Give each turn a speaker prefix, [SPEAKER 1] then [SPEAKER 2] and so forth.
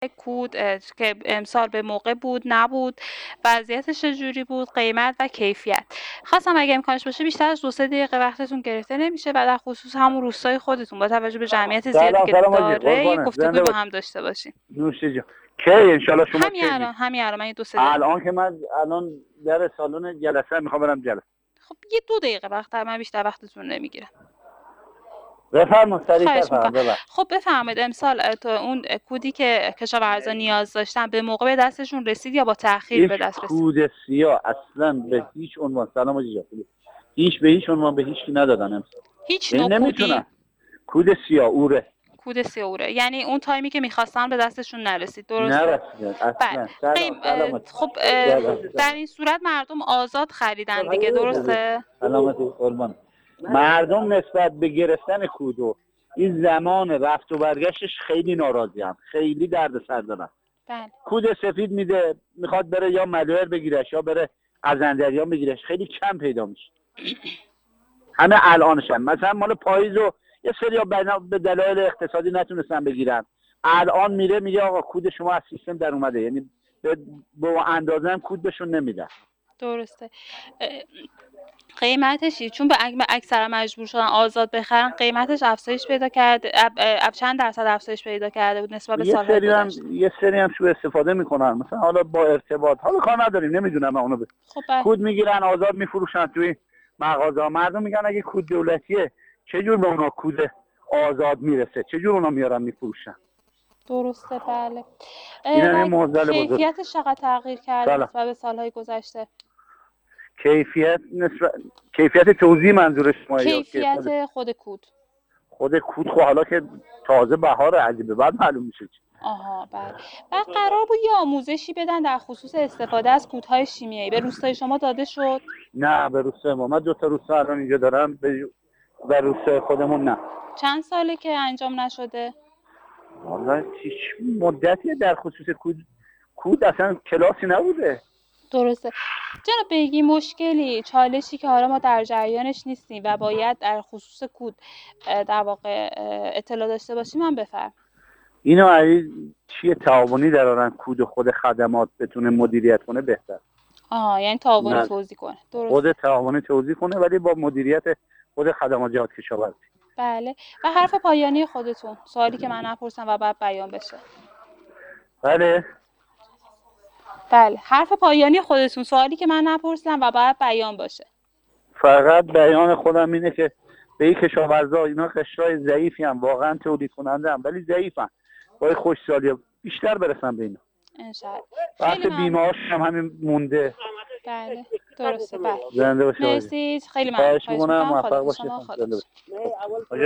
[SPEAKER 1] کود که امسال به موقع بود نبود، وضعیتش چجوری بود، قیمت و کیفیت. خواستم اگه امکانش باشه بیشتر از 2-3 دقیقه وقتتون گرفته نمیشه و در خصوص همون روستای خودتون با توجه به جمعیت زیادی که داره یه گفتگوی با هم داشته باشیم.
[SPEAKER 2] نوشه جان. کی ان شاء الله شما
[SPEAKER 1] همین الان من 2-3 دقیقه
[SPEAKER 2] الان که من الان در سالن جلسه میخوام برم جلسه.
[SPEAKER 1] خب یه 2 دقیقه وقت من بیشتر وقتتون نمیگیرم.
[SPEAKER 2] بفرمایید سریعتر فرمایید.
[SPEAKER 1] خب بفرمایید امسال تو اون کودی که کشاورزا نیاز داشتن به موقع به دستشون رسید یا با تأخیر به دست رسید؟
[SPEAKER 2] کود سیاه اصلا به هیچ عنوان سلام آقا به هیچ عنوان به هیچ کی ندادن امسال.
[SPEAKER 1] هیچ نوع کودی؟
[SPEAKER 2] کود سیاه اوره.
[SPEAKER 1] کود سیاه اوره، یعنی اون تایمی که می‌خواستن به دستشون نرسید، درسته؟
[SPEAKER 2] نرسید اصلا.
[SPEAKER 1] خب در این صورت مردم آزاد خریدن دیگه، درسته؟
[SPEAKER 2] سلامتی قربان. مردم نسبت به گرفتن کودو این زمان رفت و برگشتش خیلی ناراضی‌ام، خیلی دردسر دارن.
[SPEAKER 1] بله.
[SPEAKER 2] کود سفید میده، میخواد بره یا ملوئر بگیرش یا بره ازندریان بگیرش، خیلی کم پیدا میشه. همه الانش هم مثلا مال پاییزو یه سری به دلایل اقتصادی نتونستن بگیرن، الان میگه آقا کود شما از سیستم در اومده، یعنی با اندازه هم کود بهشون نمیدن.
[SPEAKER 1] درسته. قیمتشی چون به اکثر مجبور شدن آزاد بخرن، قیمتش افزایش پیدا کرده. چند درصد افزایش پیدا کرده بود نسبت به سال‌های گذشته؟
[SPEAKER 2] یه سری هم سوء استفاده میکنن، مثلا حالا با ارتباط، حالا کار نداریم نمیدونم اونو کود میگیرن آزاد میفروشن توی مغازه. مردم میگن اگه کود دولتیه چجور به اونا کود آزاد میرسه، چجور اونا میارن میفروشن؟
[SPEAKER 1] درسته. بله.
[SPEAKER 2] این معضل بزرگ.
[SPEAKER 1] کیفیتش چقدر تغییر کرده نسبت به سال‌های گذشته؟
[SPEAKER 2] کیفیت توزیع منظور شما؟
[SPEAKER 1] کیفیت خود کود
[SPEAKER 2] خب حالا که تازه بهار عجیبه بعد معلوم میشه.
[SPEAKER 1] آها بله. و قرار بود یه آموزشی بدن در خصوص استفاده از کودهای شیمیایی، به روستای شما داده شد؟
[SPEAKER 2] نه به روستای ما، من 2 تا روستا الان اینجا دارم، به روستای خودمون نه.
[SPEAKER 1] چند ساله که انجام نشده؟
[SPEAKER 2] والله هیچ مدتی در خصوص کود اصلا کلاسی نبوده.
[SPEAKER 1] درسته. جناب بیگی، مشکلی، چالشی که حالا ما در جریانش نیستیم و باید در خصوص کود در واقع اطلاع داشته باشیم، من بفرم.
[SPEAKER 2] اینو اگه چیه تعاونی درارن کود خود خدمات بتونه مدیریت کنه بهتر.
[SPEAKER 1] یعنی تعاونی توزیع کنه. درسته.
[SPEAKER 2] خود تعاونی توزیع کنه ولی با مدیریت خود خدمات جهاد کشاورزی.
[SPEAKER 1] بله. و حرف پایانی خودتون، سوالی که من نپرسم و بعد بیان بشه. بله، حرف پایانی خودتون، سوالی که من نپرسیدم و باید بیان باشه.
[SPEAKER 2] فقط بیان خودم اینه که به این کشاورزا، اینا قشرای ضعیفی هم، واقعا تولید کننده هم ولی ضعیفن، باید خوشحالی بیشتر برسن به اینا.
[SPEAKER 1] انشالله.
[SPEAKER 2] وقت بیمه‌هاش هم همین مونده.
[SPEAKER 1] بله درسته. بله.
[SPEAKER 2] زنده باشید.
[SPEAKER 1] مرسی، خیلی ممنون.
[SPEAKER 2] موفق باشید.